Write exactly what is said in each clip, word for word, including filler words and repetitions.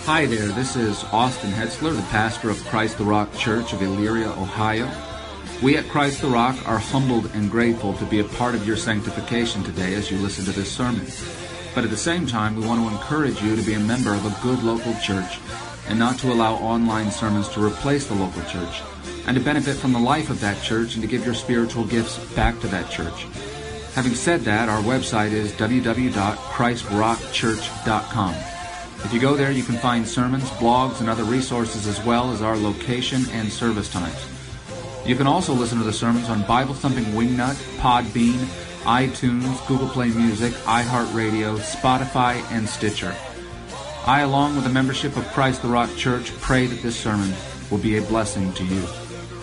Hi there, this is Austin Hetzler, the pastor of Christ the Rock Church of Elyria, Ohio. We at Christ the Rock are humbled and grateful to be a part of your sanctification today as you listen to this sermon. But at the same time, we want to encourage you to be a member of a good local church and not to allow online sermons to replace the local church, and to benefit from the life of that church and to give your spiritual gifts back to that church. Having said that, our website is w w w dot christ rock church dot com. If you go there, you can find sermons, blogs, and other resources, as well as our location and service times. You can also listen to the sermons on Bible Thumping Wingnut, Podbean, iTunes, Google Play Music, iHeartRadio, Spotify, and Stitcher. I, along with the membership of Christ the Rock Church, pray that this sermon will be a blessing to you.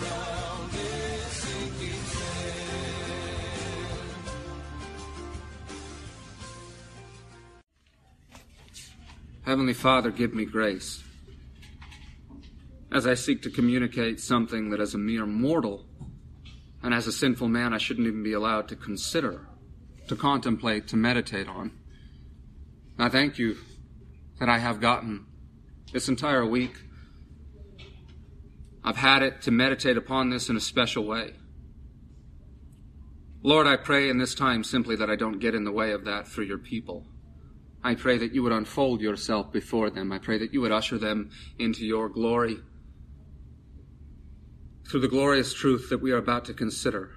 Heavenly Father, give me grace as I seek to communicate something that as a mere mortal and as a sinful man I shouldn't even be allowed to consider, to contemplate, to meditate on. I thank you that I have gotten this entire week. I've had it to meditate upon this in a special way. Lord, I pray in this time simply that I don't get in the way of that for your people. I pray that you would unfold yourself before them. I pray that you would usher them into your glory through the glorious truth that we are about to consider.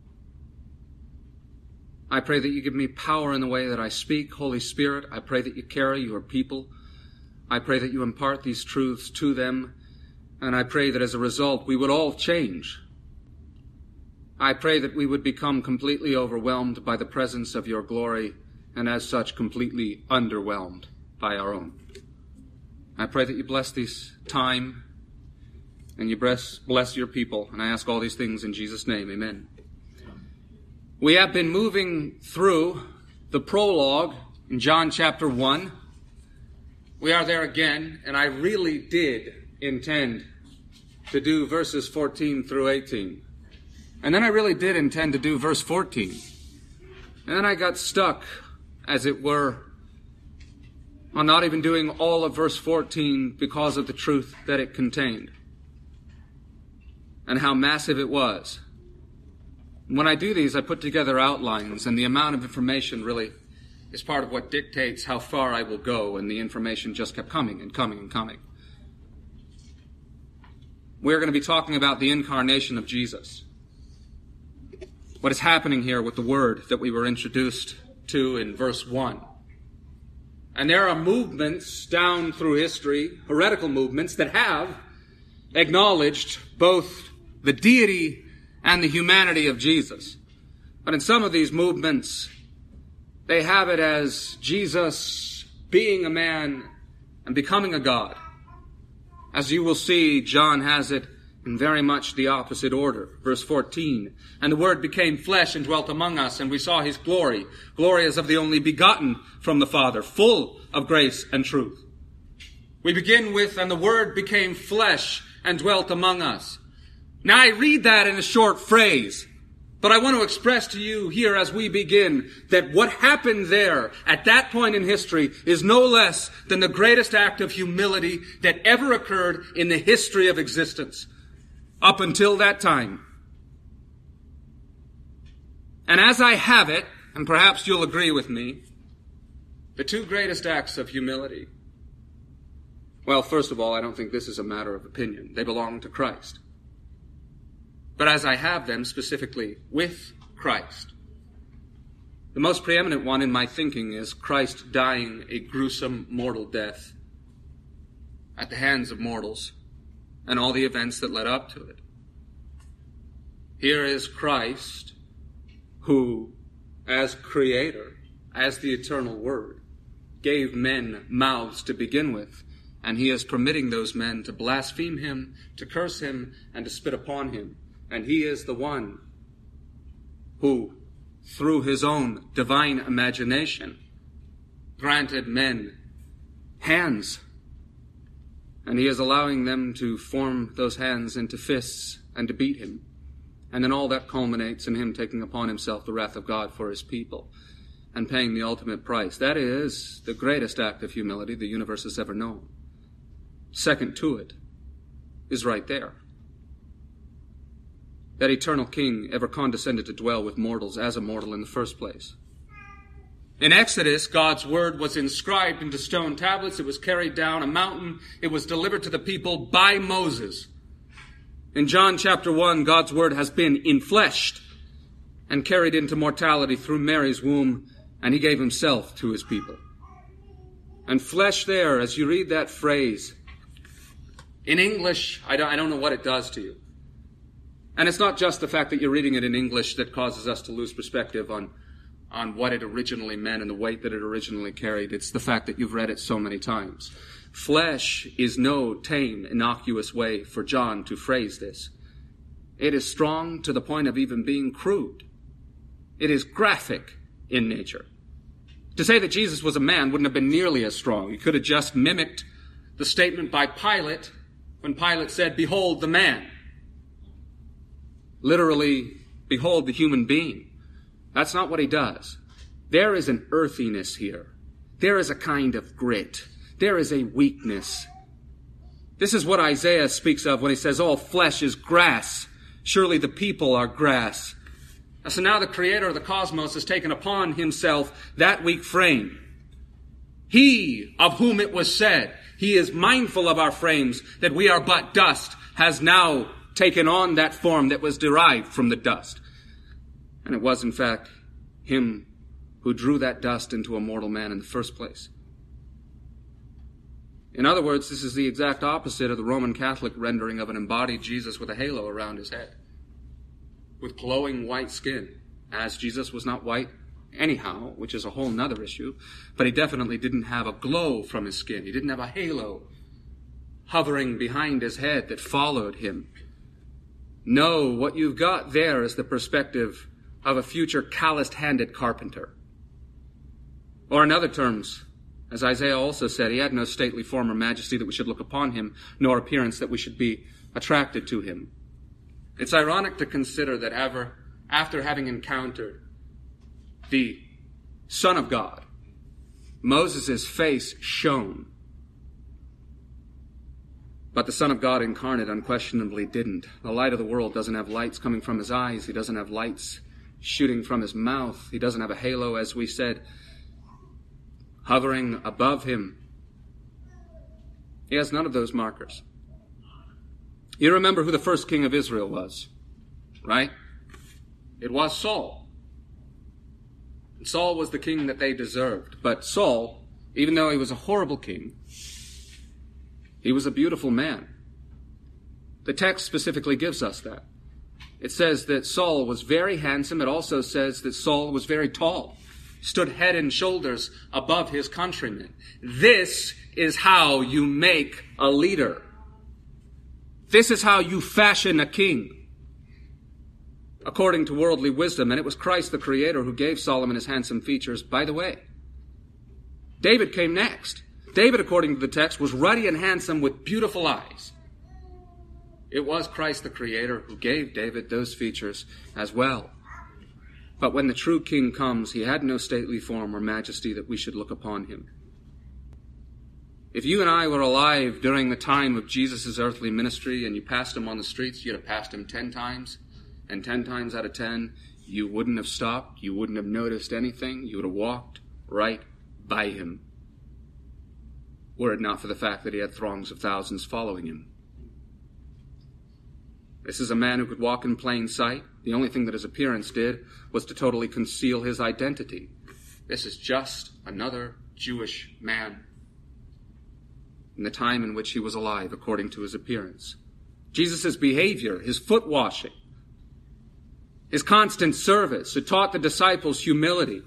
I pray that you give me power in the way that I speak. Holy Spirit, I pray that you carry your people. I pray that you impart these truths to them. And I pray that as a result, we would all change. I pray that we would become completely overwhelmed by the presence of your glory, and as such, completely underwhelmed by our own. I pray that you bless this time, and you bless, bless your people, and I ask all these things in Jesus' name, amen. We have been moving through the prologue in John chapter one. We are there again, and I really did intend to do verses fourteen through eighteen. And then I really did intend to do verse fourteen. And then I got stuck, as it were, on not even doing all of verse fourteen because of the truth that it contained and how massive it was. When I do these, I put together outlines, and the amount of information really is part of what dictates how far I will go, and the information just kept coming and coming and coming. We're going to be talking about the incarnation of Jesus. What is happening here with the word that we were introduced to in verse one. And there are movements down through history, heretical movements, that have acknowledged both the deity and the humanity of Jesus. But in some of these movements, they have it as Jesus being a man and becoming a God. As you will see, John has it in very much the opposite order. Verse fourteen, and the Word became flesh and dwelt among us, and we saw his glory. Glory as of the only begotten from the Father, full of grace and truth. We begin with, and the Word became flesh and dwelt among us. Now I read that in a short phrase, but I want to express to you here as we begin that what happened there at that point in history is no less than the greatest act of humility that ever occurred in the history of existence. Up until that time. And as I have it, and perhaps you'll agree with me, the two greatest acts of humility. Well, first of all, I don't think this is a matter of opinion. They belong to Christ. But as I have them specifically with Christ, the most preeminent one in my thinking is Christ dying a gruesome mortal death at the hands of mortals, and all the events that led up to it. Here is Christ, who, as creator, as the eternal Word, gave men mouths to begin with, and he is permitting those men to blaspheme him, to curse him, and to spit upon him. And he is the one who, through his own divine imagination, granted men hands. And he is allowing them to form those hands into fists and to beat him. And then all that culminates in him taking upon himself the wrath of God for his people and paying the ultimate price. That is the greatest act of humility the universe has ever known. second to it is right there. That eternal King ever condescended to dwell with mortals as a mortal in the first place. In Exodus, God's word was inscribed into stone tablets. It was carried down a mountain. It was delivered to the people by Moses. In John chapter one, God's word has been infleshed and carried into mortality through Mary's womb, and he gave himself to his people. And flesh there, as you read that phrase, in English, I don't, I don't know what it does to you. And it's not just the fact that you're reading it in English that causes us to lose perspective on, on what it originally meant and the weight that it originally carried. It's the fact that you've read it so many times. Flesh is no tame, innocuous way for John to phrase this. It is strong to the point of even being crude. It is graphic in nature. To say that Jesus was a man wouldn't have been nearly as strong. He could have just mimicked the statement by Pilate when Pilate said, "Behold the man." Literally, behold the human being. That's not what he does. There is an earthiness here. There is a kind of grit. There is a weakness. This is what Isaiah speaks of when he says, all flesh is grass. Surely the people are grass. So now the creator of the cosmos has taken upon himself that weak frame. He, of whom it was said, he is mindful of our frames, that we are but dust, has now taken on that form that was derived from the dust. And it was, in fact, him who drew that dust into a mortal man in the first place. In other words, this is the exact opposite of the Roman Catholic rendering of an embodied Jesus with a halo around his head, with glowing white skin, as Jesus was not white anyhow, which is a whole nother issue, but he definitely didn't have a glow from his skin. He didn't have a halo hovering behind his head that followed him. No, what you've got there is the perspective of a future calloused-handed carpenter. Or in other terms, as Isaiah also said, he had no stately form or majesty that we should look upon him, nor appearance that we should be attracted to him. It's ironic to consider that ever, after having encountered the Son of God, Moses' face shone. But the Son of God incarnate unquestionably didn't. The light of the world doesn't have lights coming from his eyes. He doesn't have lights shooting from his mouth. He doesn't have a halo, as we said, hovering above him. He has none of those markers. You remember who the first king of Israel was, right? It was Saul. And Saul was the king that they deserved. But Saul, even though he was a horrible king, he was a beautiful man. The text specifically gives us that. It says that Saul was very handsome. It also says that Saul was very tall, stood head and shoulders above his countrymen. This is how you make a leader. This is how you fashion a king, according to worldly wisdom. And it was Christ the Creator who gave Solomon his handsome features. By the way, David came next. David, according to the text, was ruddy and handsome with beautiful eyes. It was Christ the Creator who gave David those features as well. But when the true king comes, he had no stately form or majesty that we should look upon him. If you and I were alive during the time of Jesus' earthly ministry and you passed him on the streets, you'd have passed him ten times, and ten times out of ten, you wouldn't have stopped, you wouldn't have noticed anything, you would have walked right by him, were it not for the fact that he had throngs of thousands following him. This is a man who could walk in plain sight. The only thing that his appearance did was to totally conceal his identity. This is just another Jewish man in the time in which he was alive, according to his appearance. Jesus' behavior, his foot washing, his constant service, it taught the disciples humility.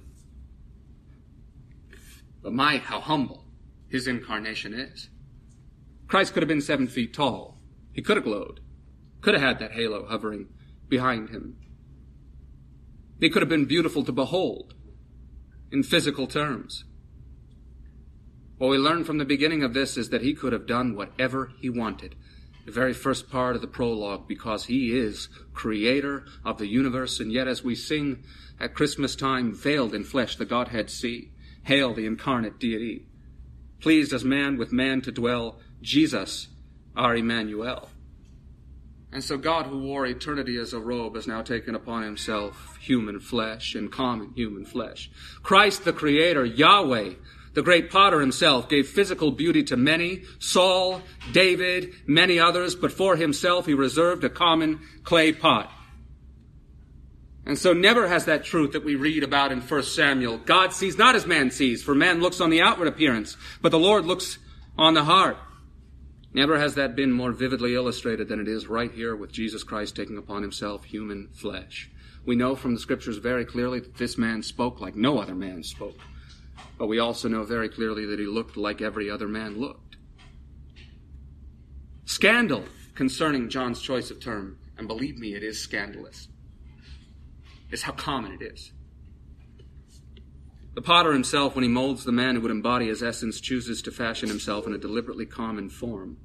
But my, how humble his incarnation is. Christ could have been seven feet tall. He could have glowed. Could have had that halo hovering behind him. He could have been beautiful to behold in physical terms. What we learn from the beginning of this is that he could have done whatever he wanted. The very first part of the prologue, because he is creator of the universe, and yet as we sing at Christmas time, veiled in flesh the Godhead see, hail the incarnate deity. Pleased as man with man to dwell, Jesus, our Emmanuel. And so God, who wore eternity as a robe, has now taken upon himself human flesh and common human flesh. Christ the Creator, Yahweh, the great potter himself, gave physical beauty to many, Saul, David, many others, but for himself he reserved a common clay pot. And so never has that truth that we read about in First Samuel. God sees not as man sees, for man looks on the outward appearance, but the Lord looks on the heart. Never has that been more vividly illustrated than it is right here with Jesus Christ taking upon himself human flesh. We know from the Scriptures very clearly that this man spoke like no other man spoke. But we also know very clearly that he looked like every other man looked. Scandal concerning John's choice of term, and believe me, it is scandalous, is how common it is. The potter himself, when he molds the man who would embody his essence, chooses to fashion himself in a deliberately common form.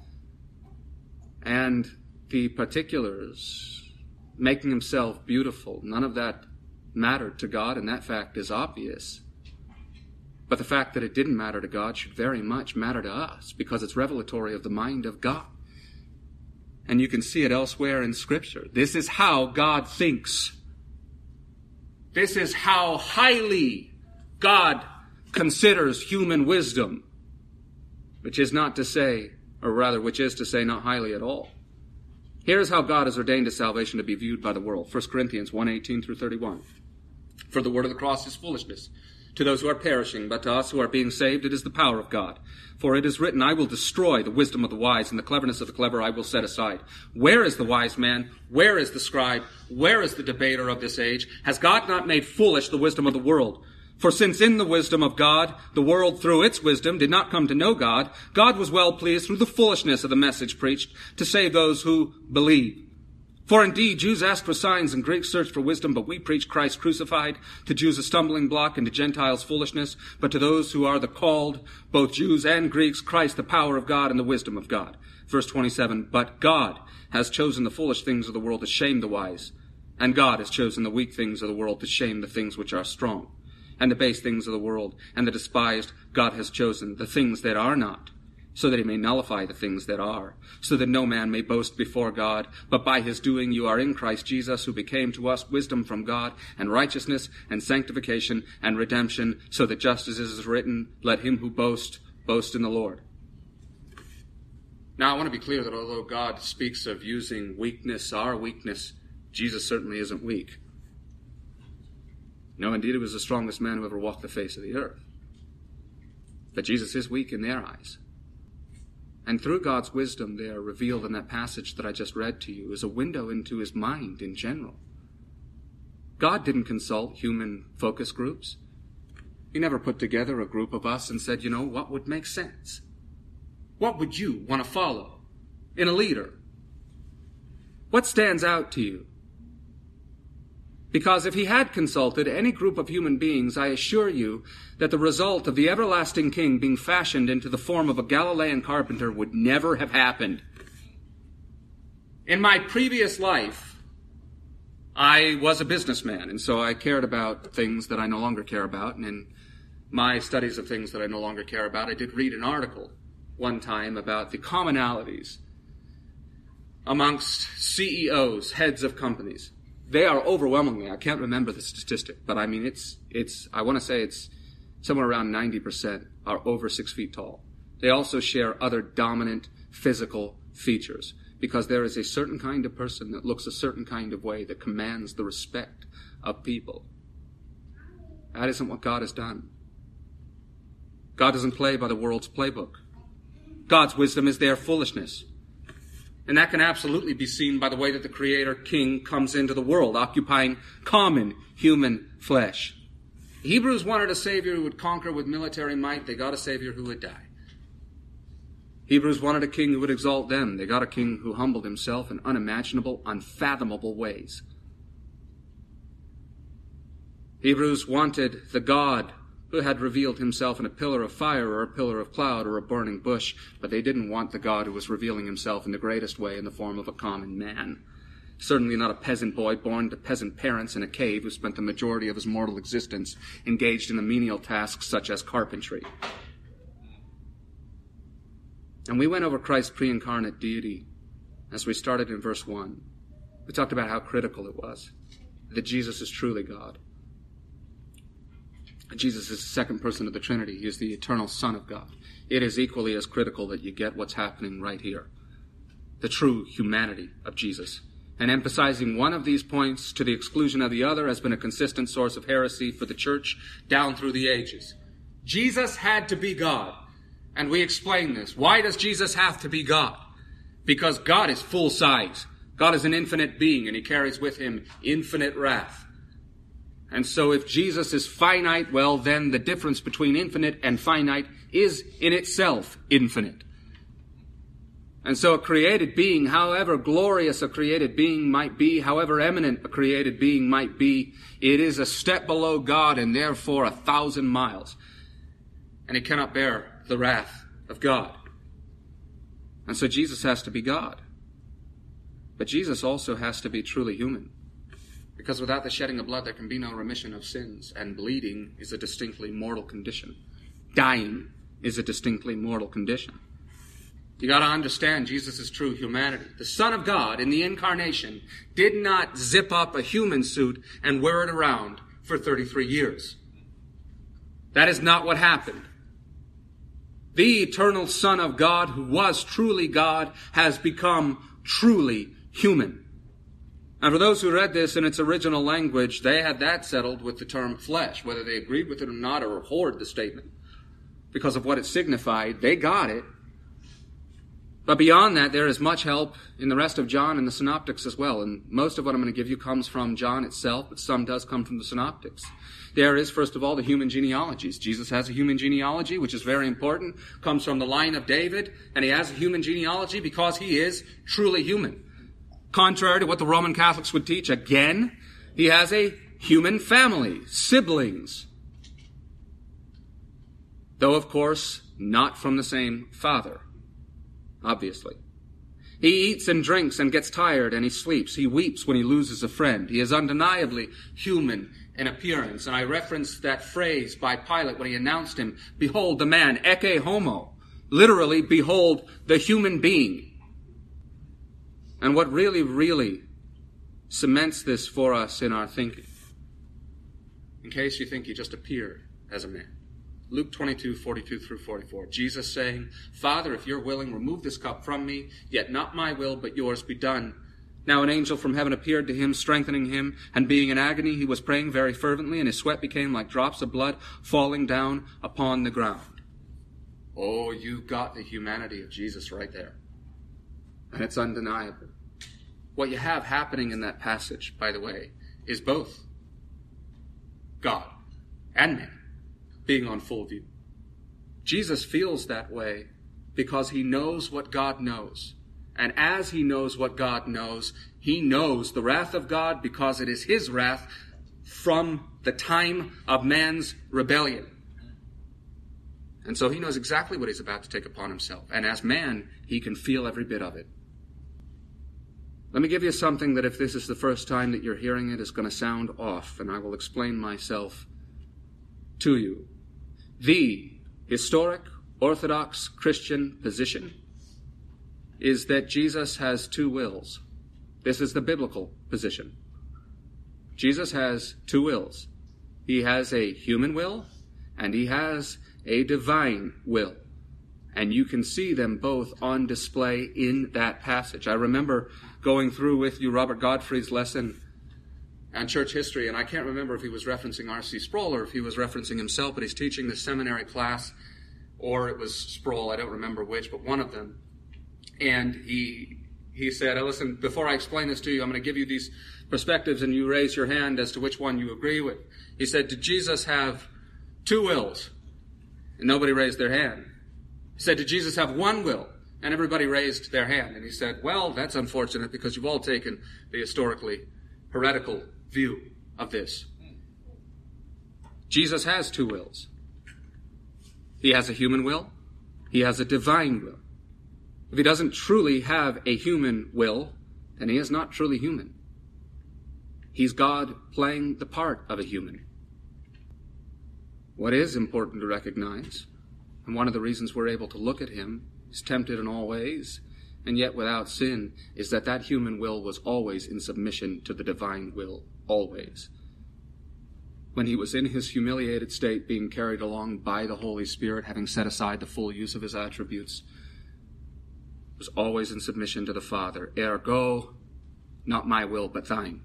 And the particulars, making himself beautiful, none of that mattered to God, and that fact is obvious. But the fact that it didn't matter to God should very much matter to us, because it's revelatory of the mind of God. And you can see it elsewhere in Scripture. This is how God thinks. This is how highly God considers human wisdom, which is not to say, or rather, which is to say not highly at all. Here's how God has ordained his salvation to be viewed by the world. First Corinthians one, eighteen through thirty-one. For the word of the cross is foolishness to those who are perishing, but to us who are being saved it is the power of God. For it is written, I will destroy the wisdom of the wise, and the cleverness of the clever I will set aside. Where is the wise man? Where is the scribe? Where is the debater of this age? Has God not made foolish the wisdom of the world? For since in the wisdom of God, the world through its wisdom did not come to know God, God was well pleased through the foolishness of the message preached to save those who believe. For indeed, Jews ask for signs and Greeks search for wisdom, but we preach Christ crucified, to Jews a stumbling block and to Gentiles foolishness, but to those who are the called, both Jews and Greeks, Christ the power of God and the wisdom of God. Verse twenty-seven, but God has chosen the foolish things of the world to shame the wise, and God has chosen the weak things of the world to shame the things which are strong. And the base things of the world, and the despised, God has chosen, the things that are not, so that he may nullify the things that are, so that no man may boast before God. But by his doing you are in Christ Jesus, who became to us wisdom from God, and righteousness, and sanctification, and redemption, so that just as it is written, let him who boasts, boast in the Lord. Now I want to be clear that although God speaks of using weakness, our weakness, Jesus certainly isn't weak. No, indeed, he was the strongest man who ever walked the face of the earth. But Jesus is weak in their eyes. And through God's wisdom there revealed in that passage that I just read to you is a window into his mind in general. God didn't consult human focus groups. He never put together a group of us and said, you know, what would make sense? What would you want to follow in a leader? What stands out to you? Because if he had consulted any group of human beings, I assure you that the result of the everlasting king being fashioned into the form of a Galilean carpenter would never have happened. In my previous life, I was a businessman, and so I cared about things that I no longer care about. And in my studies of things that I no longer care about, I did read an article one time about the commonalities amongst C E Os, heads of companies. They are overwhelmingly, I can't remember the statistic, but I mean, it's, it's, I want to say it's somewhere around ninety percent are over six feet tall. They also share other dominant physical features, because there is a certain kind of person that looks a certain kind of way that commands the respect of people. That isn't what God has done. God doesn't play by the world's playbook. God's wisdom is their foolishness. And that can absolutely be seen by the way that the Creator King comes into the world, occupying common human flesh. The Hebrews wanted a Savior who would conquer with military might. They got a Savior who would die. Hebrews wanted a king who would exalt them. They got a king who humbled himself in unimaginable, unfathomable ways. Hebrews wanted the God who had revealed himself in a pillar of fire or a pillar of cloud or a burning bush, but they didn't want the God who was revealing himself in the greatest way in the form of a common man. Certainly not a peasant boy born to peasant parents in a cave who spent the majority of his mortal existence engaged in the menial tasks such as carpentry. And we went over Christ's pre-incarnate deity as we started in verse one. We talked about how critical it was that Jesus is truly God. Jesus is the second person of the Trinity. He is the eternal Son of God. It is equally as critical that you get what's happening right here. The true humanity of Jesus. And emphasizing one of these points to the exclusion of the other has been a consistent source of heresy for the church down through the ages. Jesus had to be God. And we explain this. Why does Jesus have to be God? Because God is full size. God is an infinite being, and he carries with him infinite wrath. And so if Jesus is finite, well, then the difference between infinite and finite is in itself infinite. And so a created being, however glorious a created being might be, however eminent a created being might be, it is a step below God and therefore a thousand miles. And it cannot bear the wrath of God. And so Jesus has to be God. But Jesus also has to be truly human. Because without the shedding of blood, there can be no remission of sins. And bleeding is a distinctly mortal condition. Dying is a distinctly mortal condition. You got to understand Jesus' true humanity. The Son of God in the incarnation did not zip up a human suit and wear it around for thirty-three years. That is not what happened. The eternal Son of God, who was truly God, has become truly human. And for those who read this in its original language, they had that settled with the term flesh, whether they agreed with it or not or abhorred the statement. Because of what it signified, they got it. But beyond that, there is much help in the rest of John and the synoptics as well. And most of what I'm going to give you comes from John itself, but some does come from the synoptics. There is, first of all, the human genealogies. Jesus has a human genealogy, which is very important, comes from the line of David, and he has a human genealogy because he is truly human. Contrary to what the Roman Catholics would teach, again, he has a human family, siblings. Though, of course, not from the same father. Obviously. He eats and drinks and gets tired and he sleeps. He weeps when he loses a friend. He is undeniably human in appearance. And I referenced that phrase by Pilate when he announced him, "Behold the man, ecce homo." Literally, behold the human being. And what really, really cements this for us in our thinking, in case you think he just appeared as a man. Luke twenty-two, forty-two through forty-four. Jesus saying, "Father, if you're willing, remove this cup from me, yet not my will, but yours be done." Now an angel from heaven appeared to him, strengthening him, and being in agony, he was praying very fervently, and his sweat became like drops of blood falling down upon the ground. Oh, you got the humanity of Jesus right there. And it's undeniable. What you have happening in that passage, by the way, is both God and man being on full view. Jesus feels that way because he knows what God knows. And as he knows what God knows, he knows the wrath of God because it is his wrath from the time of man's rebellion. And so he knows exactly what he's about to take upon himself. And as man, he can feel every bit of it. Let me give you something that if this is the first time that you're hearing it, is going to sound off, and I will explain myself to you. The historic Orthodox Christian position is that Jesus has two wills. This is the biblical position. Jesus has two wills. He has a human will and he has a divine will. And you can see them both on display in that passage. I remember going through with you Robert Godfrey's lesson on church history, and I can't remember if he was referencing R C Sproul or if he was referencing himself, but he's teaching the seminary class, or it was Sproul, I don't remember which, but one of them. And he he said, oh, listen, before I explain this to you, I'm going to give you these perspectives, and you raise your hand as to which one you agree with. He said, did Jesus have two wills? And nobody raised their hand. He said, did Jesus have one will? And everybody raised their hand. And he said, well, that's unfortunate because you've all taken the historically heretical view of this. Jesus has two wills. He has a human will. He has a divine will. If he doesn't truly have a human will, then he is not truly human. He's God playing the part of a human. What is important to recognize, and one of the reasons we're able to look at him is tempted in all ways, and yet without sin, is that that human will was always in submission to the divine will, always. When he was in his humiliated state, being carried along by the Holy Spirit, having set aside the full use of his attributes, was always in submission to the Father. Ergo, not my will, but thine.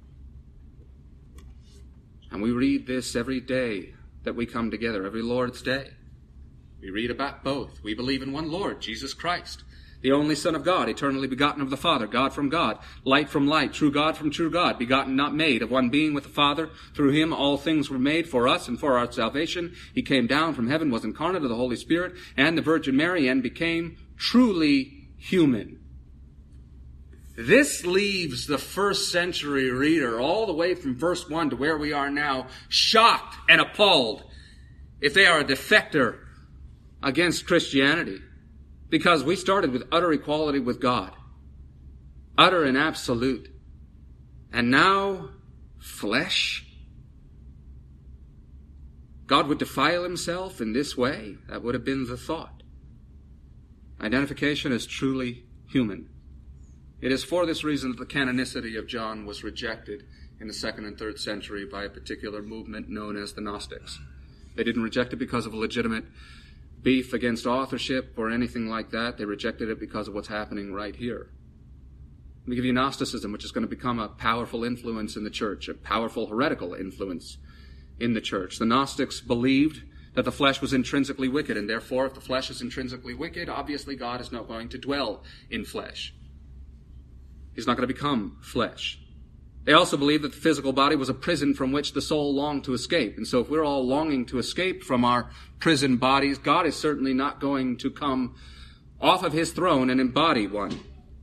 And we read this every day that we come together, every Lord's Day. We read about both. We believe in one Lord, Jesus Christ, the only Son of God, eternally begotten of the Father, God from God, light from light, true God from true God, begotten, not made, of one being with the Father. Through him all things were made for us and for our salvation. He came down from heaven, was incarnate of the Holy Spirit and the Virgin Mary, and became truly human. This leaves the first century reader all the way from verse one to where we are now, shocked and appalled if they are a defector against Christianity. Because we started with utter equality with God. Utter and absolute. And now, flesh? God would defile himself in this way? That would have been the thought. Identification as truly human. It is for this reason that the canonicity of John was rejected in the second and third century by a particular movement known as the Gnostics. They didn't reject it because of a legitimate beef against authorship or anything like that. They rejected it because of what's happening right here. Let me give you Gnosticism, which is going to become a powerful influence in the church, a powerful heretical influence in the church. The Gnostics believed that the flesh was intrinsically wicked, and therefore, if the flesh is intrinsically wicked, obviously God is not going to dwell in flesh. He's not going to become flesh. They also believed that the physical body was a prison from which the soul longed to escape. And so if we're all longing to escape from our prison bodies, God is certainly not going to come off of his throne and embody one.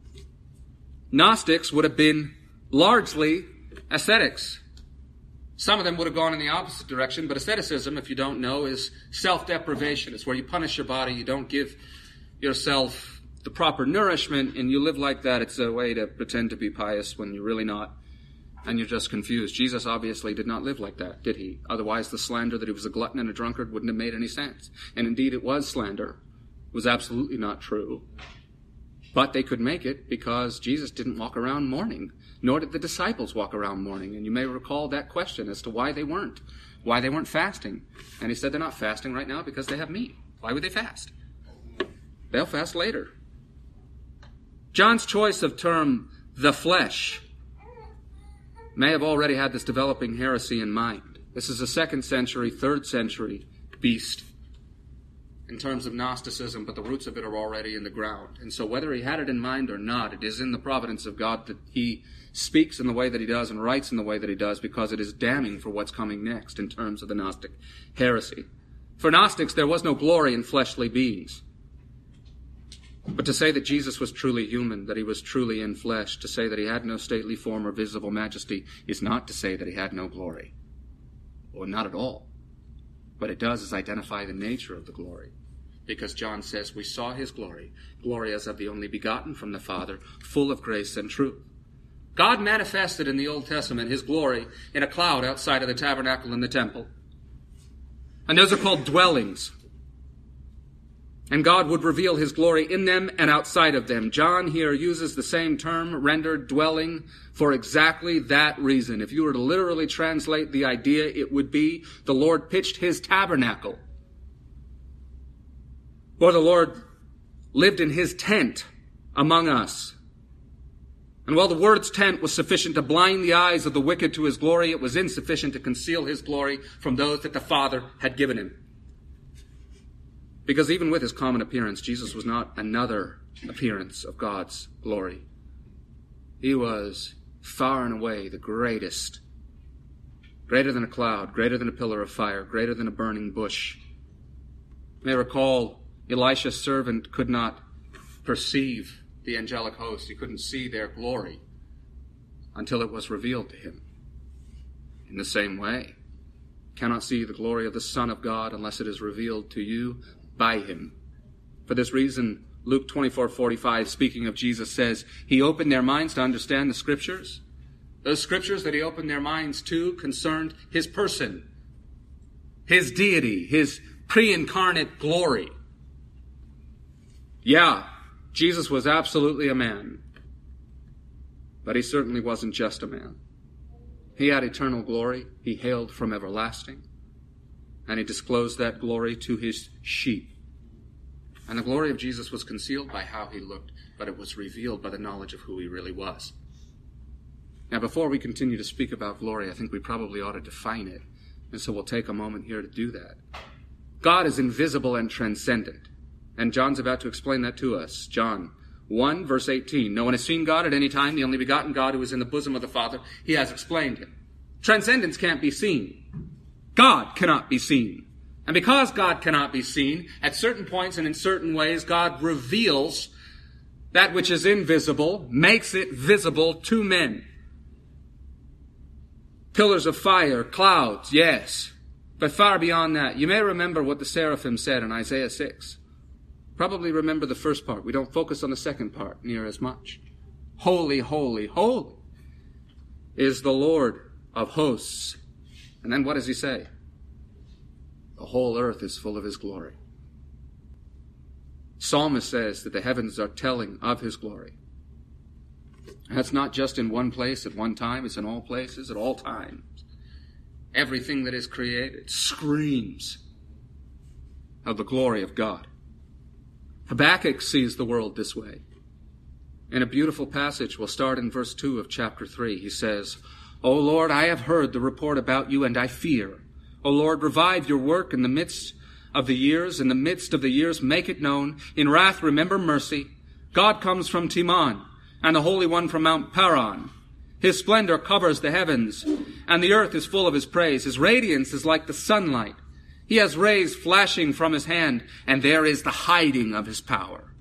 Gnostics would have been largely ascetics. Some of them would have gone in the opposite direction, but asceticism, if you don't know, is self-deprivation. It's where you punish your body, you don't give yourself the proper nourishment, and you live like that. It's a way to pretend to be pious when you're really not. And you're just confused. Jesus obviously did not live like that, did he? Otherwise, the slander that he was a glutton and a drunkard wouldn't have made any sense. And indeed, it was slander. It was absolutely not true. But they could make it because Jesus didn't walk around mourning, nor did the disciples walk around mourning. And you may recall that question as to why they weren't, why they weren't fasting. And he said they're not fasting right now because they have meat. Why would they fast? They'll fast later. John's choice of term, the flesh, may have already had this developing heresy in mind. This is a second century, third century beast in terms of Gnosticism, but the roots of it are already in the ground. And so whether he had it in mind or not, it is in the providence of God that he speaks in the way that he does and writes in the way that he does, because it is damning for what's coming next in terms of the Gnostic heresy. For Gnostics, there was no glory in fleshly beings. But to say that Jesus was truly human, that he was truly in flesh, to say that he had no stately form or visible majesty, is not to say that he had no glory. Or not at all. What it does is identify the nature of the glory. Because John says, we saw his glory, glory as of the only begotten from the Father, full of grace and truth. God manifested in the Old Testament his glory in a cloud outside of the tabernacle and the temple. And those are called dwellings. And God would reveal his glory in them and outside of them. John here uses the same term, rendered dwelling, for exactly that reason. If you were to literally translate the idea, it would be the Lord pitched his tabernacle. Or the Lord lived in his tent among us. And while the word's tent was sufficient to blind the eyes of the wicked to his glory, it was insufficient to conceal his glory from those that the Father had given him. Because even with his common appearance, Jesus was not another appearance of God's glory. He was far and away the greatest. Greater than a cloud, greater than a pillar of fire, greater than a burning bush. You may recall Elisha's servant could not perceive the angelic host. He couldn't see their glory until it was revealed to him. In the same way, you cannot see the glory of the Son of God unless it is revealed to you by him. For this reason, Luke twenty-four forty-five, speaking of Jesus, says, he opened their minds to understand the Scriptures. Those Scriptures that he opened their minds to concerned his person, his deity, his pre-incarnate glory. Yeah, Jesus was absolutely a man. But he certainly wasn't just a man. He had eternal glory. He hailed from everlasting. And he disclosed that glory to his sheep. And the glory of Jesus was concealed by how he looked, but it was revealed by the knowledge of who he really was. Now, before we continue to speak about glory, I think we probably ought to define it. And so we'll take a moment here to do that. God is invisible and transcendent. And John's about to explain that to us. John one, verse eighteen. No one has seen God at any time. The only begotten God who is in the bosom of the Father. He has explained him. Transcendence can't be seen. God cannot be seen. And because God cannot be seen, at certain points and in certain ways, God reveals that which is invisible, makes it visible to men. Pillars of fire, clouds, yes. But far beyond that, you may remember what the seraphim said in Isaiah six. Probably remember the first part. We don't focus on the second part near as much. Holy, holy, holy is the Lord of hosts. And then what does he say? The whole earth is full of his glory. Psalmist says that the heavens are telling of his glory. That's not just in one place at one time. It's in all places at all times. Everything that is created screams of the glory of God. Habakkuk sees the world this way. In a beautiful passage, we'll start in verse two of chapter three. He says, O Lord, I have heard the report about you, and I fear. O Lord, revive your work in the midst of the years. In the midst of the years, make it known. In wrath, remember mercy. God comes from Teman, and the Holy One from Mount Paran. His splendor covers the heavens, and the earth is full of his praise. His radiance is like the sunlight. He has rays flashing from his hand, and there is the hiding of his power.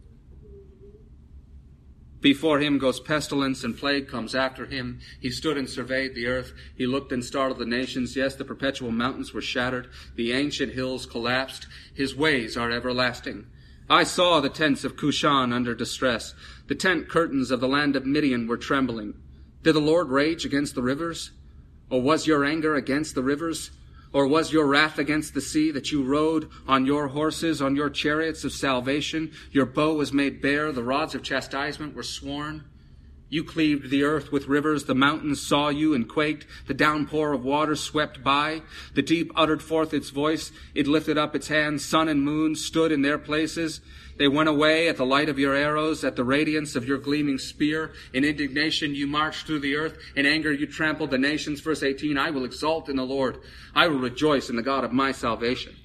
Before him goes pestilence, and plague comes after him. He stood and surveyed the earth. He looked and startled the nations. Yes, the perpetual mountains were shattered. The ancient hills collapsed. His ways are everlasting. I saw the tents of Cushan under distress. The tent curtains of the land of Midian were trembling. Did the Lord rage against the rivers? Or was your anger against the rivers? Or was your wrath against the sea, that you rode on your horses, on your chariots of salvation? Your bow was made bare, the rods of chastisement were sworn. You cleaved the earth with rivers, the mountains saw you and quaked, the downpour of water swept by. The deep uttered forth its voice, it lifted up its hands, sun and moon stood in their places. They went away at the light of your arrows, at the radiance of your gleaming spear. In indignation you marched through the earth. In anger you trampled the nations. Verse eighteen, I will exult in the Lord. I will rejoice in the God of my salvation.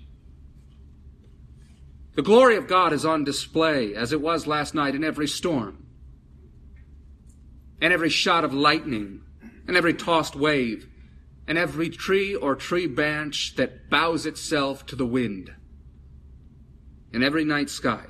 The glory of God is on display, as it was last night, in every storm, and every shot of lightning, and every tossed wave, and every tree or tree branch that bows itself to the wind, in every night sky.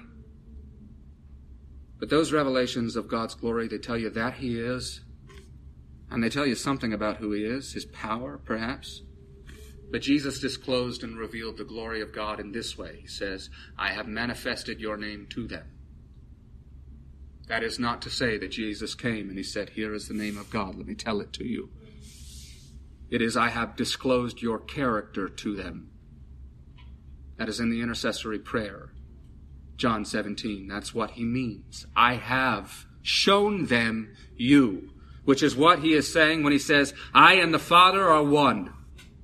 But those revelations of God's glory, they tell you that he is, and they tell you something about who he is, his power, perhaps. But Jesus disclosed and revealed the glory of God in this way. He says, I have manifested your name to them. That is not to say that Jesus came and he said, here is the name of God, let me tell it to you. It is, I have disclosed your character to them. That is in the intercessory prayer. John seventeen, that's what he means. I have shown them you, which is what he is saying when he says, I and the Father are one.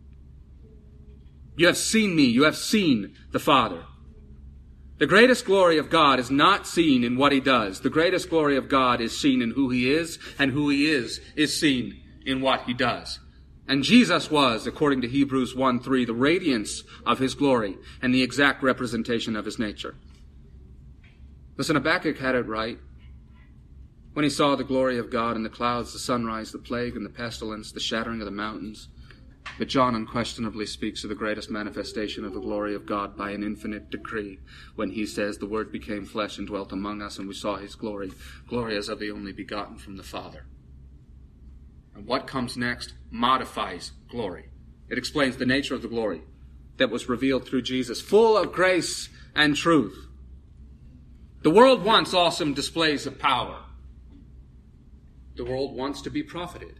You have seen me, you have seen the Father. The greatest glory of God is not seen in what he does. The greatest glory of God is seen in who he is, and who he is is seen in what he does. And Jesus was, according to Hebrews one three, the radiance of his glory and the exact representation of his nature. Listen, Habakkuk had it right when he saw the glory of God in the clouds, the sunrise, the plague, and the pestilence, the shattering of the mountains. But John unquestionably speaks of the greatest manifestation of the glory of God by an infinite decree when he says, the Word became flesh and dwelt among us, and we saw his glory, glory as of the only begotten from the Father. And what comes next modifies glory. It explains the nature of the glory that was revealed through Jesus, full of grace and truth. The world wants awesome displays of power. The world wants to be profited.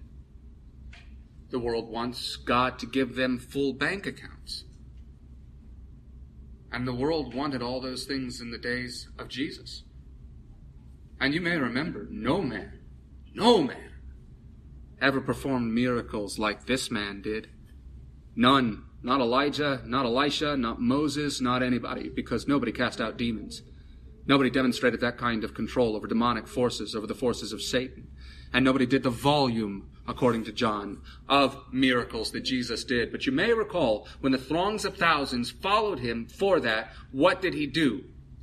The world wants God to give them full bank accounts. And the world wanted all those things in the days of Jesus. And you may remember, no man, no man ever performed miracles like this man did. None. Not Elijah, not Elisha, not Moses, not anybody, because nobody cast out demons. Nobody demonstrated that kind of control over demonic forces, over the forces of Satan. And nobody did the volume, according to John, of miracles that Jesus did. But you may recall, when the throngs of thousands followed him for that, what did he do?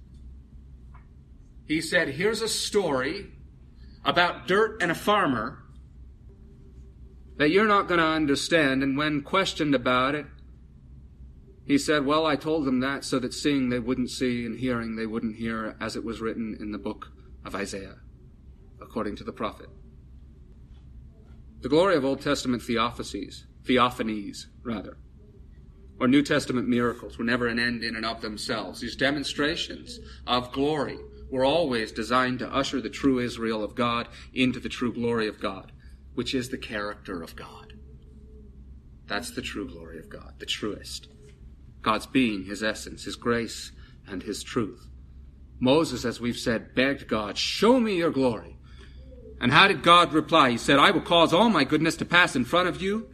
He said, here's a story about dirt and a farmer that you're not going to understand. And when questioned about it, he said, well, I told them that so that seeing they wouldn't see and hearing they wouldn't hear, as it was written in the book of Isaiah, according to the prophet. The glory of Old Testament theophanies, theophanies rather, or New Testament miracles were never an end in and of themselves. These demonstrations of glory were always designed to usher the true Israel of God into the true glory of God, which is the character of God. That's the true glory of God, the truest. God's being, his essence, his grace, and his truth. Moses, as we've said, begged God, show me your glory. And how did God reply? He said, I will cause all my goodness to pass in front of you.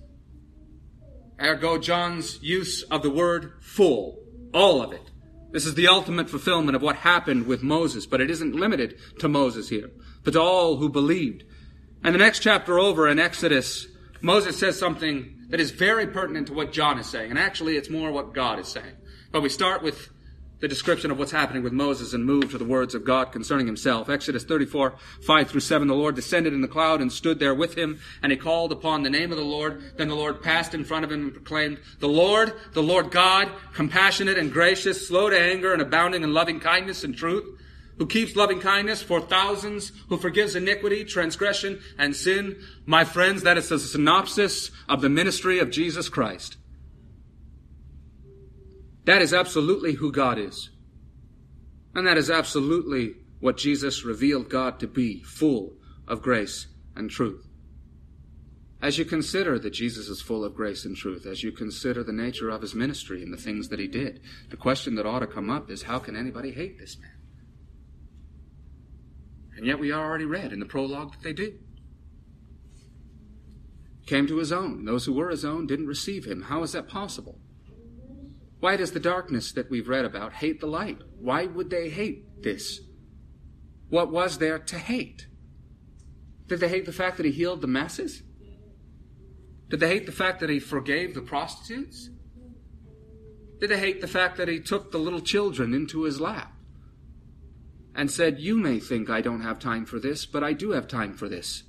Ergo, John's use of the word full, all of it. This is the ultimate fulfillment of what happened with Moses, but it isn't limited to Moses here, but to all who believed. And the next chapter over in Exodus, Moses says something that is very pertinent to what John is saying. And actually, it's more what God is saying. But we start with the description of what's happening with Moses and move to the words of God concerning himself. Exodus thirty-four, five through seven, the Lord descended in the cloud and stood there with him, and he called upon the name of the Lord. Then the Lord passed in front of him and proclaimed, the Lord, the Lord God, compassionate and gracious, slow to anger and abounding in loving kindness and truth, who keeps loving kindness for thousands, who forgives iniquity, transgression, and sin. My friends, that is a synopsis of the ministry of Jesus Christ. That is absolutely who God is. And that is absolutely what Jesus revealed God to be, full of grace and truth. As you consider that Jesus is full of grace and truth, as you consider the nature of his ministry and the things that he did, the question that ought to come up is, how can anybody hate this man? And yet we already read in the prologue that they do. He came to his own. Those who were his own didn't receive him. How is that possible? Why does the darkness that we've read about hate the light? Why would they hate this? What was there to hate? Did they hate the fact that he healed the masses? Did they hate the fact that he forgave the prostitutes? Did they hate the fact that he took the little children into his lap and said, you may think I don't have time for this, but I do have time for this?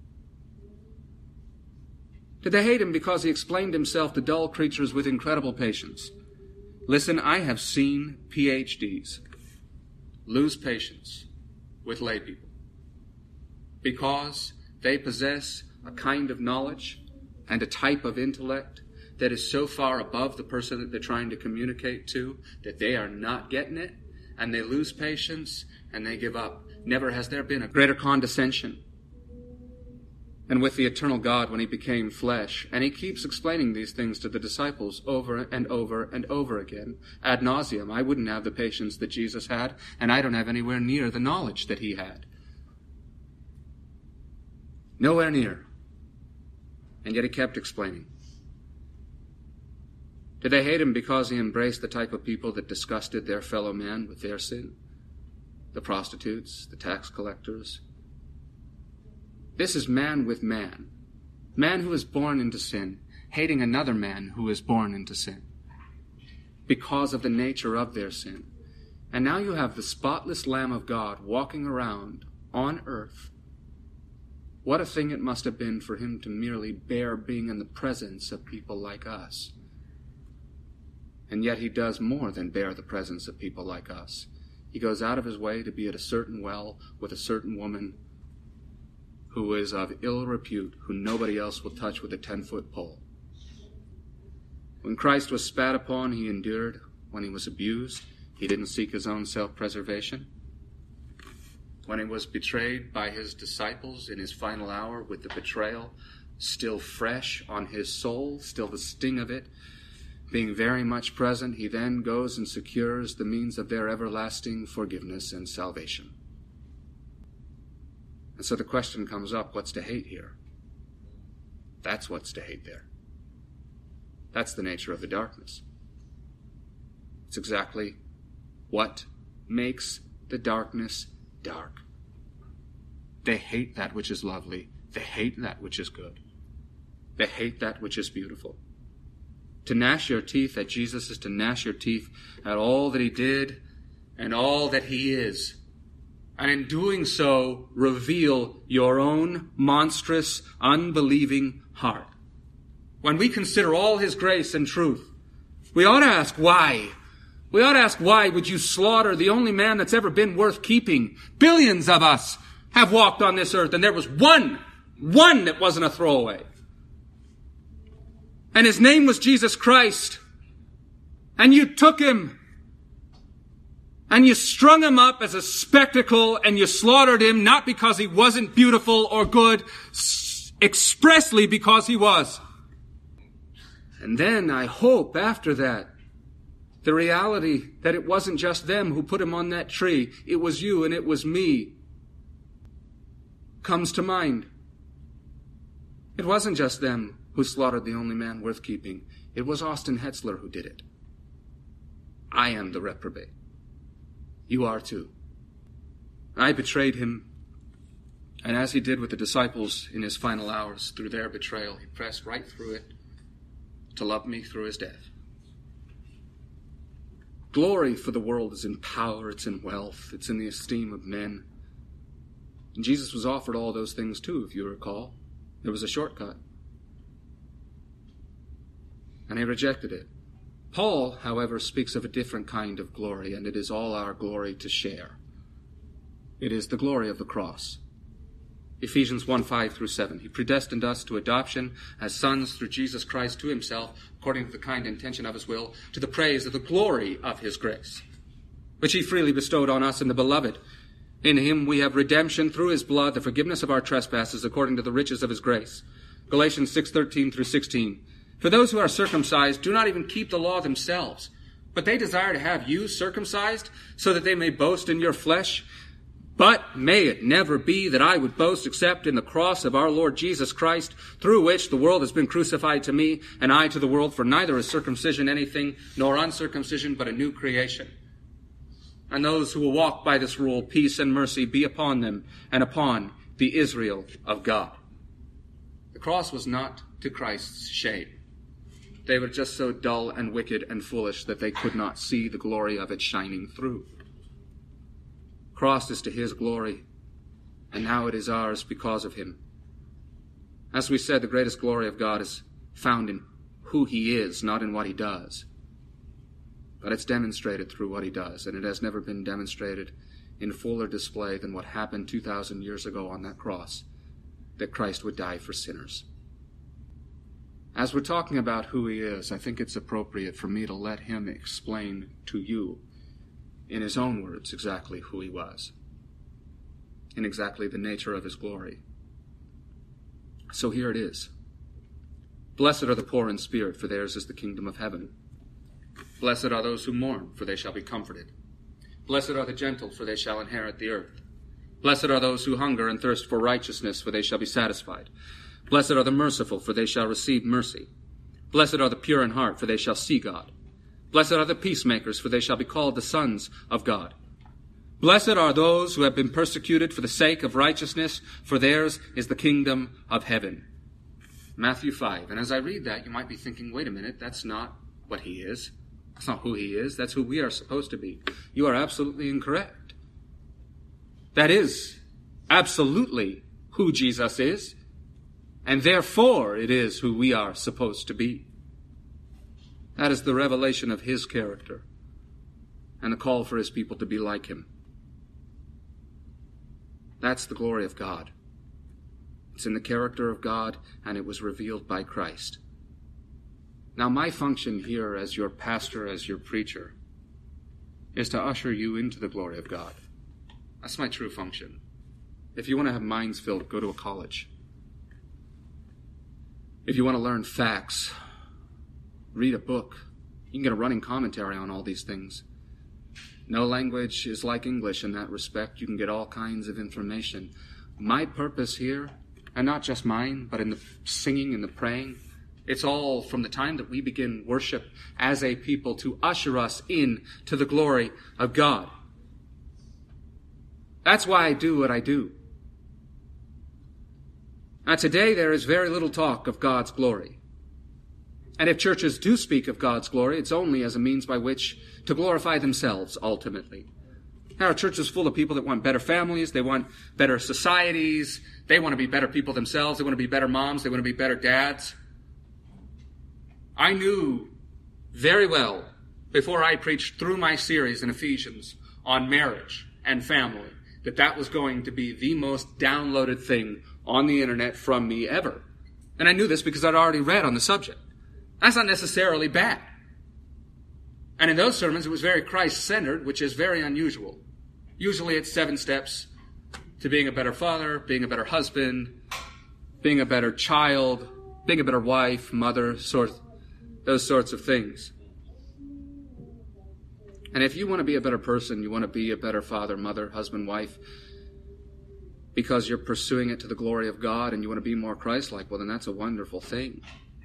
Did they hate him because he explained himself to dull creatures with incredible patience? Listen, I have seen P H Ds lose patience with lay people because they possess a kind of knowledge and a type of intellect that is so far above the person that they're trying to communicate to that they are not getting it, and they lose patience and they give up. Never has there been a greater condescension and with the eternal God when he became flesh. And he keeps explaining these things to the disciples over and over and over again, ad nauseum. I wouldn't have the patience that Jesus had, and I don't have anywhere near the knowledge that he had. Nowhere near. And yet he kept explaining. Did they hate him because he embraced the type of people that disgusted their fellow man with their sin? The prostitutes, the tax collectors. This is man with man. Man who is born into sin, hating another man who is born into sin because of the nature of their sin. And now you have the spotless Lamb of God walking around on earth. What a thing it must have been for him to merely bear being in the presence of people like us. And yet he does more than bear the presence of people like us. He goes out of his way to be at a certain well with a certain woman who is of ill repute, who nobody else will touch with a ten-foot pole. When Christ was spat upon, he endured. When he was abused, he didn't seek his own self-preservation. When he was betrayed by his disciples in his final hour, with the betrayal still fresh on his soul, still the sting of it being very much present, he then goes and secures the means of their everlasting forgiveness and salvation. And so the question comes up, what's to hate here? That's what's to hate there. That's the nature of the darkness. It's exactly what makes the darkness dark. They hate that which is lovely. They hate that which is good. They hate that which is beautiful. To gnash your teeth at Jesus is to gnash your teeth at all that he did and all that he is. And in doing so, reveal your own monstrous, unbelieving heart. When we consider all his grace and truth, we ought to ask why. We ought to ask why would you slaughter the only man that's ever been worth keeping? Billions of us have walked on this earth, and there was one, one that wasn't a throwaway. And his name was Jesus Christ. And you took him. And you strung him up as a spectacle, and you slaughtered him not because he wasn't beautiful or good, expressly because he was. And then I hope after that, the reality that it wasn't just them who put him on that tree, it was you and it was me, comes to mind. It wasn't just them who slaughtered the only man worth keeping. It was Austin Hetzler who did it. I am the reprobate. You are too. I betrayed him, and as he did with the disciples in his final hours, through their betrayal, he pressed right through it to love me through his death. Glory for the world is in power, it's in wealth, it's in the esteem of men. And Jesus was offered all those things too, if you recall. There was a shortcut. And he rejected it. Paul, however, speaks of a different kind of glory, and it is all our glory to share. It is the glory of the cross. Ephesians one, five through seven. He predestined us to adoption as sons through Jesus Christ to himself, according to the kind intention of his will, to the praise of the glory of his grace, which he freely bestowed on us in the Beloved. In him we have redemption through his blood, the forgiveness of our trespasses, according to the riches of his grace. Galatians six, thirteen through sixteen. For those who are circumcised do not even keep the law themselves, but they desire to have you circumcised, so that they may boast in your flesh. But may it never be that I would boast except in the cross of our Lord Jesus Christ, through which the world has been crucified to me, and I to the world, for neither is circumcision anything, nor uncircumcision, but a new creation. And those who will walk by this rule, peace and mercy be upon them, and upon the Israel of God. The cross was not to Christ's shame. They were just so dull and wicked and foolish that they could not see the glory of it shining through. Cross is to his glory, and now it is ours because of him. As we said, the greatest glory of God is found in who he is, not in what he does. But it's demonstrated through what he does, and it has never been demonstrated in fuller display than what happened two thousand years ago on that cross, that Christ would die for sinners. As we're talking about who he is, I think it's appropriate for me to let him explain to you, in his own words, exactly who he was, and exactly the nature of his glory. So here it is. Blessed are the poor in spirit, for theirs is the kingdom of heaven. Blessed are those who mourn, for they shall be comforted. Blessed are the gentle, for they shall inherit the earth. Blessed are those who hunger and thirst for righteousness, for they shall be satisfied. Blessed are the merciful, for they shall receive mercy. Blessed are the pure in heart, for they shall see God. Blessed are the peacemakers, for they shall be called the sons of God. Blessed are those who have been persecuted for the sake of righteousness, for theirs is the kingdom of heaven. Matthew five. And as I read that, you might be thinking, wait a minute, that's not what he is. That's not who he is. That's who we are supposed to be. You are absolutely incorrect. That is absolutely who Jesus is. And therefore it is who we are supposed to be. That is the revelation of his character and the call for his people to be like him. That's the glory of God. It's in the character of God, and it was revealed by Christ. Now, my function here as your pastor, as your preacher, is to usher you into the glory of God. That's my true function. If you want to have minds filled, go to a college. If you want to learn facts, read a book. You can get a running commentary on all these things. No language is like English in that respect. You can get all kinds of information. My purpose here, and not just mine, but in the singing and the praying, it's all from the time that we begin worship as a people to usher us in to the glory of God. That's why I do what I do. Now today there is very little talk of God's glory. And if churches do speak of God's glory, it's only as a means by which to glorify themselves ultimately. There are churches full of people that want better families, they want better societies, they want to be better people themselves, they want to be better moms, they want to be better dads. I knew very well before I preached through my series in Ephesians on marriage and family that that was going to be the most downloaded thing on the internet from me ever. And I knew this because I'd already read on the subject. That's not necessarily bad. And in those sermons, it was very Christ-centered, which is very unusual. Usually it's seven steps to being a better father, being a better husband, being a better child, being a better wife, mother, sort, those sorts of things. And if you want to be a better person, you want to be a better father, mother, husband, wife, because you're pursuing it to the glory of God and you want to be more Christ-like, well, then that's a wonderful thing.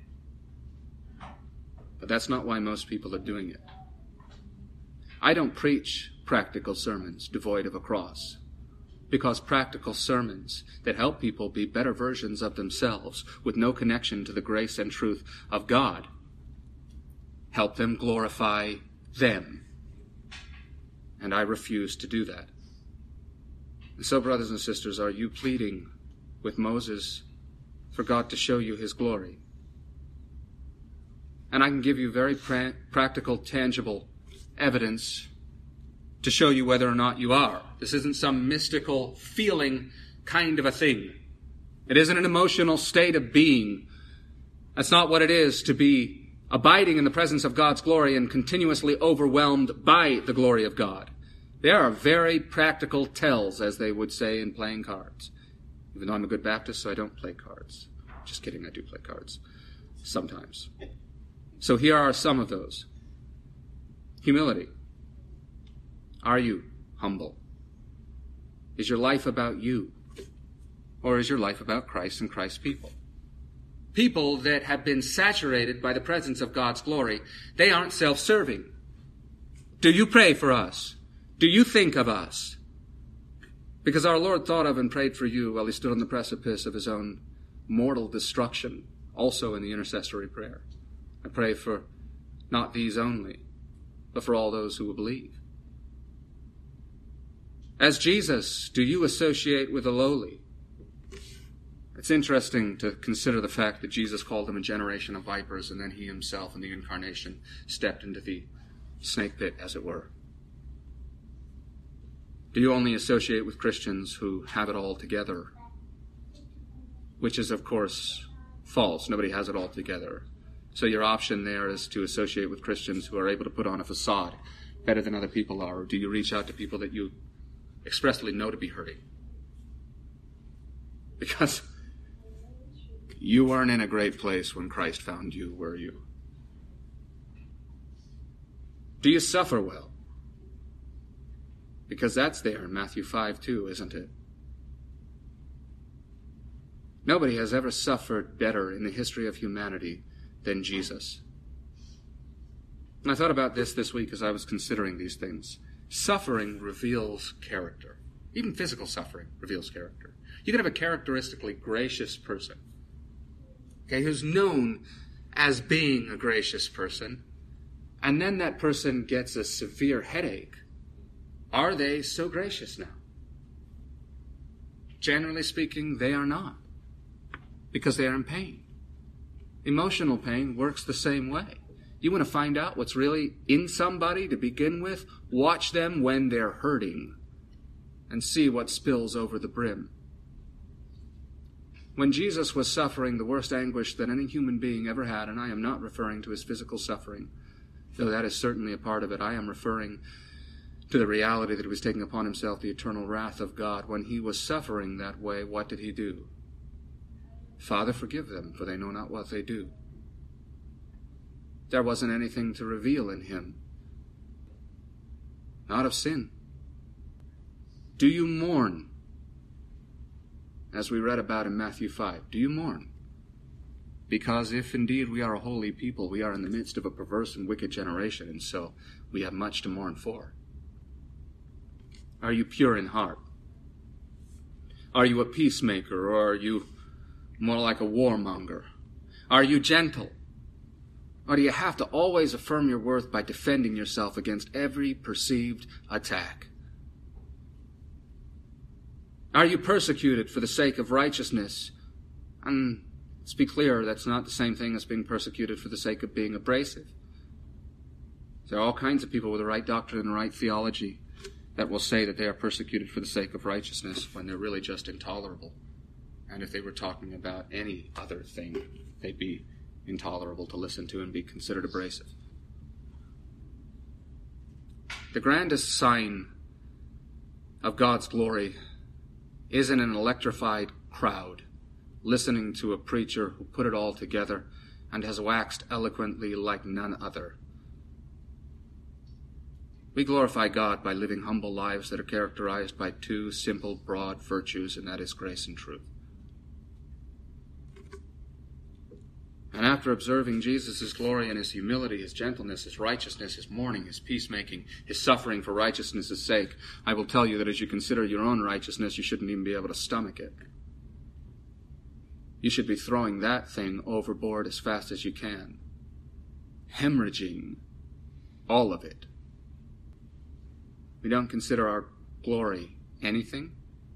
But that's not why most people are doing it. I don't preach practical sermons devoid of a cross, because practical sermons that help people be better versions of themselves with no connection to the grace and truth of God help them glorify them. And I refuse to do that. And so, brothers and sisters, are you pleading with Moses for God to show you his glory? And I can give you very pra- practical, tangible evidence to show you whether or not you are. This isn't some mystical feeling kind of a thing. It isn't an emotional state of being. That's not what it is to be abiding in the presence of God's glory and continuously overwhelmed by the glory of God. There are very practical tells, as they would say in playing cards. Even though I'm a good Baptist, so I don't play cards. Just kidding, I do play cards. Sometimes. So here are some of those. Humility. Are you humble? Is your life about you? Or is your life about Christ and Christ's people? People that have been saturated by the presence of God's glory, they aren't self-serving. Do you pray for us? Do you think of us? Because our Lord thought of and prayed for you while he stood on the precipice of his own mortal destruction, also in the intercessory prayer. I pray for not these only, but for all those who will believe. As Jesus, do you associate with the lowly? It's interesting to consider the fact that Jesus called them a generation of vipers, and then he himself in the incarnation stepped into the snake pit, as it were. Do you only associate with Christians who have it all together? Which is, of course, false. Nobody has it all together. So your option there is to associate with Christians who are able to put on a facade better than other people are. Or do you reach out to people that you expressly know to be hurting? Because you weren't in a great place when Christ found you, were you? Do you suffer well? Because that's there in Matthew five too, isn't it? Nobody has ever suffered better in the history of humanity than Jesus. And I thought about this this week as I was considering these things. Suffering reveals character. Even physical suffering reveals character. You can have a characteristically gracious person, okay, who's known as being a gracious person, and then that person gets a severe headache. Are they so gracious now? Generally speaking, they are not, because they are in pain. Emotional pain works the same way. You want to find out what's really in somebody to begin with? Watch them when they're hurting and see what spills over the brim. When Jesus was suffering the worst anguish that any human being ever had, and I am not referring to his physical suffering, though that is certainly a part of it, I am referring to the reality that he was taking upon himself the eternal wrath of God. When he was suffering that way, what did he do? Father, forgive them, for they know not what they do. there wasn't anything to reveal in him. Not of sin. Do you mourn? As we read about in Matthew five, do you mourn? Because if indeed we are a holy people, we are in the midst of a perverse and wicked generation, and so we have much to mourn for. Are you pure in heart? Are you a peacemaker, or are you more like a warmonger? Are you gentle? Or do you have to always affirm your worth by defending yourself against every perceived attack? Are you persecuted for the sake of righteousness? And let's be clear, that's not the same thing as being persecuted for the sake of being abrasive. There are all kinds of people with the right doctrine and the right theology that will say that they are persecuted for the sake of righteousness when they're really just intolerable. And if they were talking about any other thing, they'd be intolerable to listen to and be considered abrasive. The grandest sign of God's glory isn't an electrified crowd listening to a preacher who put it all together and has waxed eloquently like none other. We glorify God by living humble lives that are characterized by two simple, broad virtues, and that is grace and truth. And after observing Jesus' glory and his humility, his gentleness, his righteousness, his mourning, his peacemaking, his suffering for righteousness' sake, I will tell you that as you consider your own righteousness, you shouldn't even be able to stomach it. You should be throwing that thing overboard as fast as you can, hemorrhaging all of it. We don't consider our glory anything.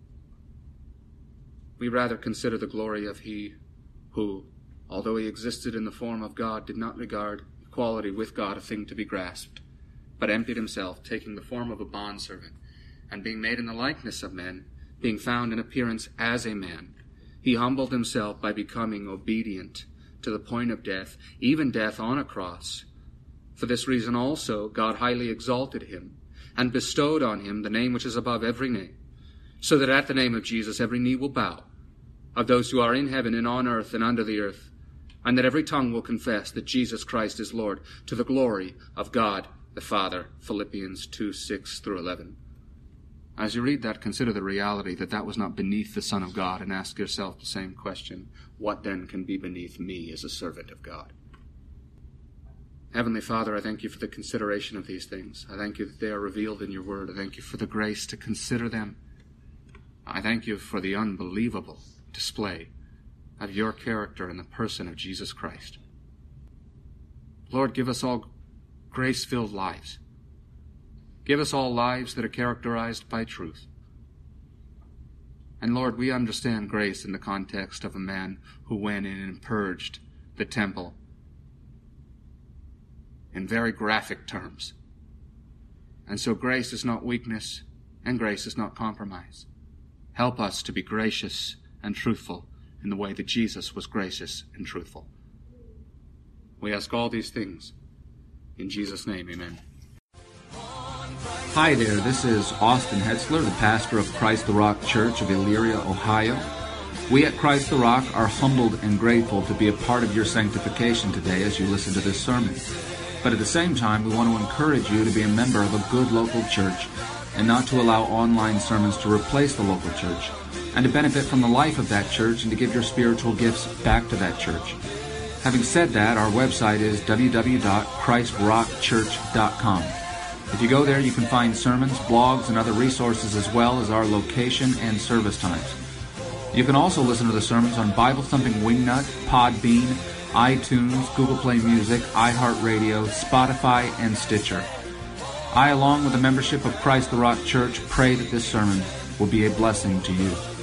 We rather consider the glory of he who, although he existed in the form of God, did not regard equality with God a thing to be grasped, but emptied himself, taking the form of a bondservant, and being made in the likeness of men, being found in appearance as a man, he humbled himself by becoming obedient to the point of death, even death on a cross. For this reason also God highly exalted him, and bestowed on him the name which is above every name, so that at the name of Jesus every knee will bow, of those who are in heaven and on earth and under the earth, and that every tongue will confess that Jesus Christ is Lord, to the glory of God the Father. Philippians two, six through eleven. As you read that, consider the reality that that was not beneath the Son of God, and ask yourself the same question: what then can be beneath me as a servant of God? Heavenly Father, I thank you for the consideration of these things. I thank you that they are revealed in your word. I thank you for the grace to consider them. I thank you for the unbelievable display of your character in the person of Jesus Christ. Lord, give us all grace-filled lives. Give us all lives that are characterized by truth. And Lord, we understand grace in the context of a man who went in and purged the temple in very graphic terms. And so grace is not weakness, and grace is not compromise. Help us to be gracious and truthful in the way that Jesus was gracious and truthful. We ask all these things in Jesus' name, amen. Hi there, this is Austin Hetzler, the pastor of Christ the Rock Church of Elyria, Ohio. We at Christ the Rock are humbled and grateful to be a part of your sanctification today as you listen to this sermon. But at the same time, we want to encourage you to be a member of a good local church and not to allow online sermons to replace the local church, and to benefit from the life of that church and to give your spiritual gifts back to that church. Having said that, our website is w w w dot christ rock church dot com. If you go there, you can find sermons, blogs, and other resources, as well as our location and service times. You can also listen to the sermons on Bible Thumping Wingnut, Podbean, iTunes, Google Play Music, iHeartRadio, Spotify, and Stitcher. I, along with the membership of Christ the Rock Church, pray that this sermon will be a blessing to you.